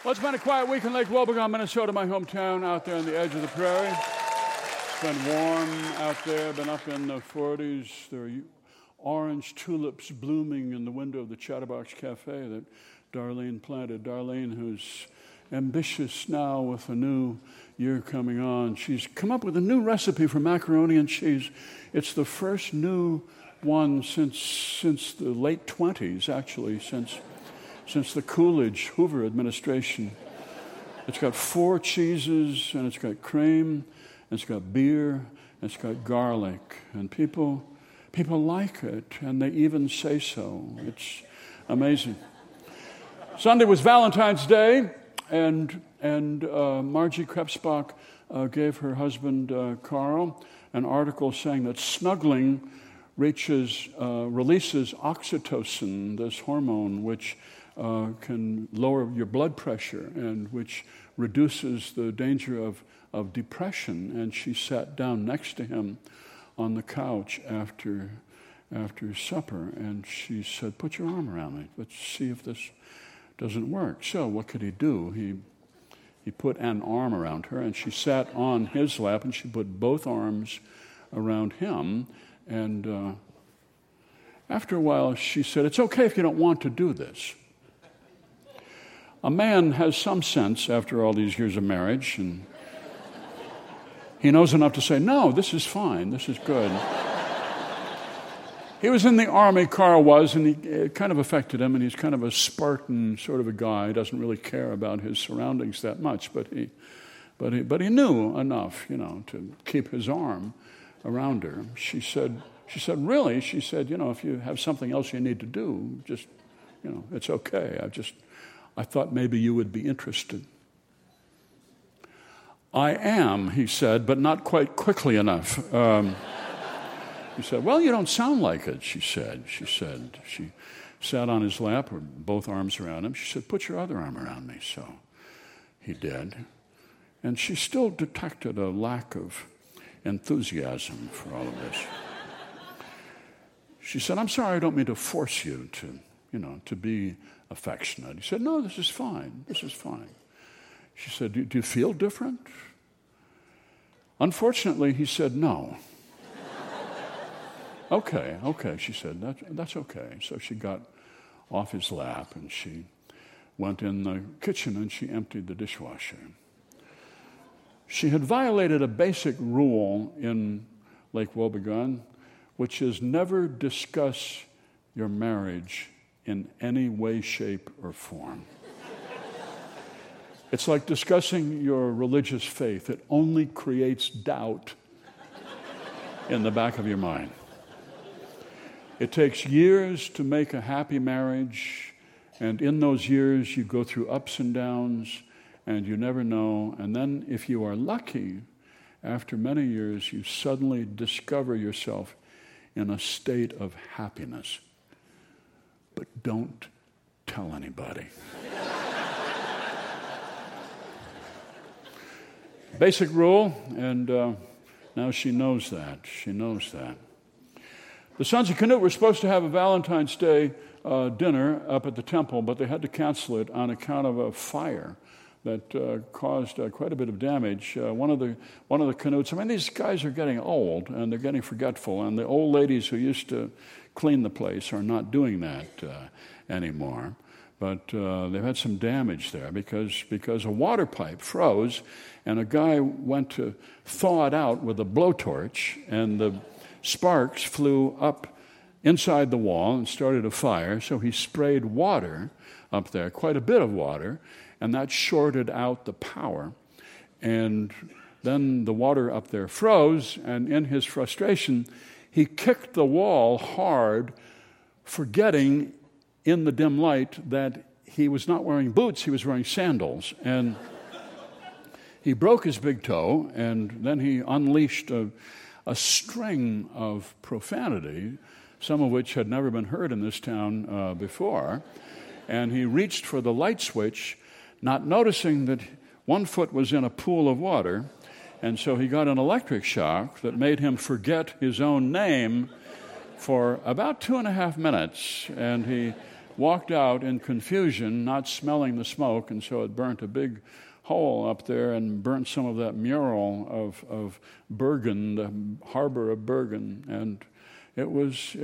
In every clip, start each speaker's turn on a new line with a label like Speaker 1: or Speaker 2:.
Speaker 1: Well, it's been a quiet week in Lake Wobegon, Minnesota, my hometown, out there on the edge of the prairie. It's been warm out there, been up in the 40s. There are orange tulips blooming in the window of the Chatterbox Cafe that Darlene planted. Darlene, who's ambitious now with a new year coming on. She's come up with a new recipe for macaroni and cheese. It's the first new one since the late 20s, actually, since the Coolidge Hoover administration. It's got 4 cheeses, and it's got cream, and it's got beer, and it's got garlic. And people like it, and they even say so. It's amazing. Sunday was Valentine's Day, and Margie Krebsbach gave her husband, Carl, an article saying that snuggling releases oxytocin, this hormone which can lower your blood pressure and which reduces the danger of depression. And she sat down next to him on the couch after supper, and she said, "Put your arm around me. Let's see if this doesn't work." So what could he do? He put an arm around her, and she sat on his lap, and she put both arms around him. And after a while, she said, "It's okay if you don't want to do this." A man has some sense after all these years of marriage, and he knows enough to say, "No, this is fine, this is good." He was in the Army, Carl was, and it kind of affected him, and he's kind of a Spartan sort of a guy. He doesn't really care about his surroundings that much, but he knew enough, to keep his arm around her. She said, "Really?" She said, "If you have something else you need to do, just, it's okay. I thought maybe you would be interested." "I am," he said, "but not quite quickly enough." He said, "Well, you don't sound like it," she said. She sat on his lap, or both arms around him. She said, "Put your other arm around me." So he did. And she still detected a lack of enthusiasm for all of this. She said, "I'm sorry, I don't mean to force you to be affectionate." He said, "No, this is fine. This is fine." She said, do you feel different?" Unfortunately, he said, "No." Okay, she said, that's okay. So she got off his lap, and she went in the kitchen, and she emptied the dishwasher. She had violated a basic rule in Lake Wobegon, which is never discuss your marriage in any way, shape, or form. It's like discussing your religious faith. It only creates doubt in the back of your mind. It takes years to make a happy marriage, and in those years you go through ups and downs, and you never know. And then if you are lucky, after many years, you suddenly discover yourself in a state of happiness. But don't tell anybody. Basic rule, and now she knows that. She knows that. The Sons of Canute were supposed to have a Valentine's Day dinner up at the temple, but they had to cancel it on account of a fire that caused quite a bit of damage. One of the Canutes, these guys are getting old, and they're getting forgetful, and the old ladies who used to clean the place are not doing that anymore. But they've had some damage there because a water pipe froze, and a guy went to thaw it out with a blowtorch, and the sparks flew up inside the wall and started a fire. So he sprayed water up there, quite a bit of water, and that shorted out the power. And then the water up there froze, and in his frustration, he kicked the wall hard, forgetting in the dim light that he was not wearing boots, he was wearing sandals. And he broke his big toe, and then he unleashed a string of profanity, some of which had never been heard in this town before. And he reached for the light switch, not noticing that one foot was in a pool of water, and so he got an electric shock that made him forget his own name for about 2.5 minutes, and he walked out in confusion, not smelling the smoke, and so it burnt a big hole up there and burnt some of that mural of Bergen, the harbor of Bergen, and it was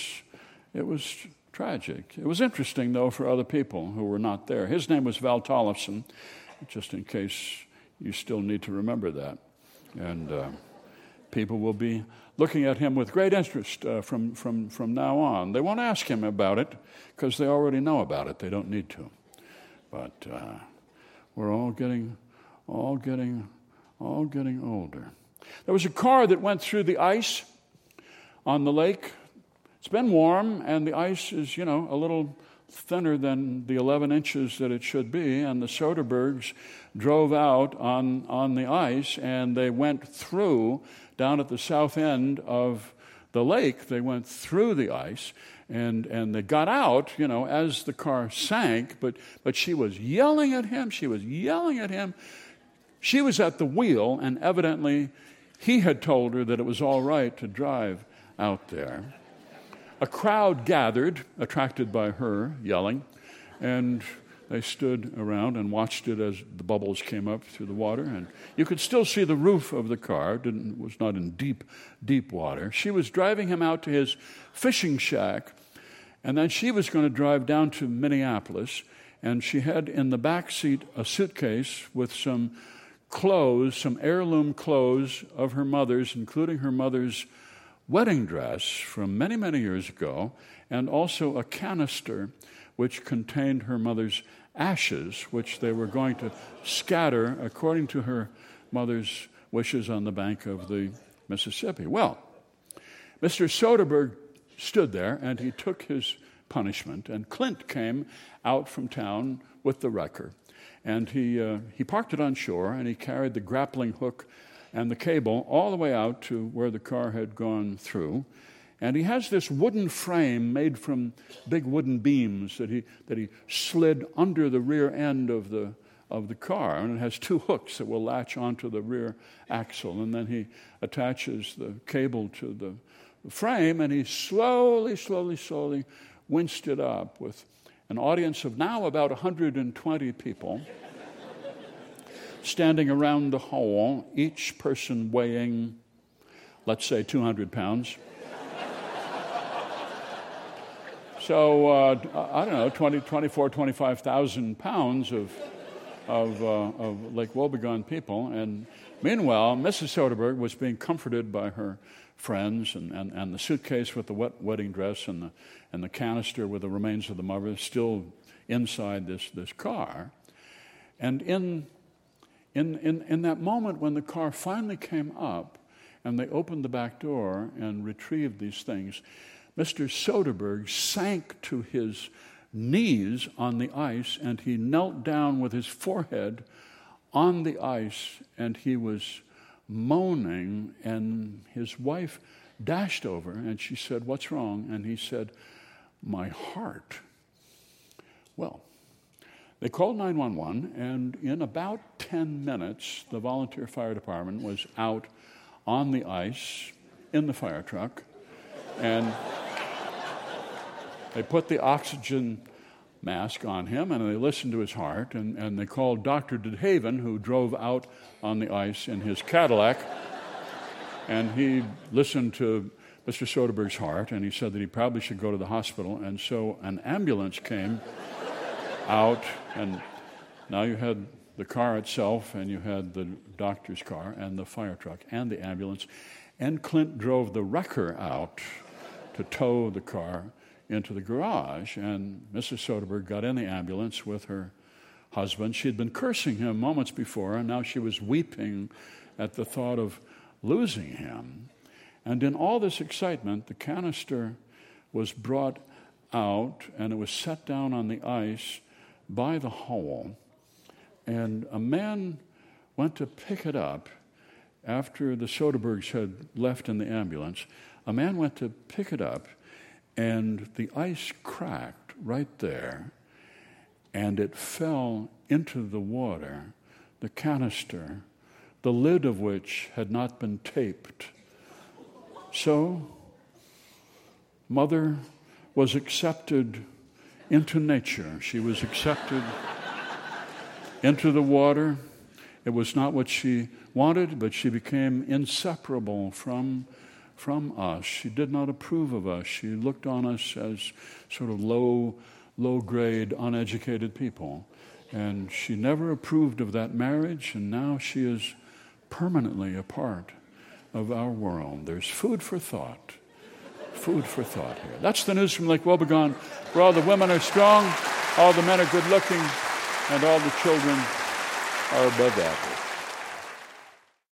Speaker 1: tragic. It was interesting, though, for other people who were not there. His name was Val Tollefson, just in case you still need to remember that. And people will be looking at him with great interest from now on. They won't ask him about it because they already know about it. They don't need to. But we're all getting older. There was a car that went through the ice on the lake. It's been warm, and the ice is, a little thinner than the 11 inches that it should be, and the Soderbergs drove out on the ice, and they went through, down at the south end of the lake, they went through the ice, and they got out, as the car sank, but she was yelling at him, She was at the wheel, and evidently he had told her that it was all right to drive out there. A crowd gathered, attracted by her yelling, and they stood around and watched it as the bubbles came up through the water. And you could still see the roof of the car. It was not in deep water. She was driving him out to his fishing shack, and then she was going to drive down to Minneapolis, and she had in the back seat a suitcase with some clothes, some heirloom clothes of her mother's, including her mother's wedding dress from many, many years ago, and also a canister which contained her mother's ashes, which they were going to scatter according to her mother's wishes on the bank of the Mississippi. Well, Mr. Soderberg stood there, and he took his punishment, and Clint came out from town with the wrecker, and he parked it on shore, and he carried the grappling hook and the cable all the way out to where the car had gone through. And he has this wooden frame made from big wooden beams that he slid under the rear end of the car, and it has two hooks that will latch onto the rear axle. And then he attaches the cable to the frame, and he slowly winched it up with an audience of now about 120 people standing around the hole, each person weighing, let's say, 200 pounds. So, I don't know, 25,000 pounds of Lake Wobegon people. And meanwhile, Mrs. Soderberg was being comforted by her friends, and the suitcase with the wedding dress and the canister with the remains of the mother still inside this car. And in that moment when the car finally came up and they opened the back door and retrieved these things, Mr. Soderberg sank to his knees on the ice, and he knelt down with his forehead on the ice, and he was moaning, and his wife dashed over, and she said, "What's wrong?" And he said, "My heart." Well, they called 911, and in about 10 minutes, the volunteer fire department was out on the ice in the fire truck, and they put the oxygen mask on him, and they listened to his heart, and they called Dr. DeHaven, who drove out on the ice in his Cadillac, and he listened to Mr. Soderberg's heart, and he said that he probably should go to the hospital, and so an ambulance came out, and now you had the car itself, and you had the doctor's car, and the fire truck, and the ambulance, and Clint drove the wrecker out to tow the car into the garage, and Mrs. Soderberg got in the ambulance with her husband. She had been cursing him moments before, and now she was weeping at the thought of losing him. And in all this excitement, the canister was brought out, and it was set down on the ice by the hole, and a man went to pick it up after the Soderbergs had left in the ambulance. A man went to pick it up, and the ice cracked right there, and it fell into the water, the canister, the lid of which had not been taped. So, Mother was accepted into nature. She was accepted into the water. It was not what she wanted, but she became inseparable from us. She did not approve of us. She looked on us as sort of low-grade, uneducated people. And she never approved of that marriage, and now she is permanently a part of our world. There's food for thought. Food for thought here. That's the news from Lake Wobegon, where all the women are strong, all the men are good looking, and all the children are above average.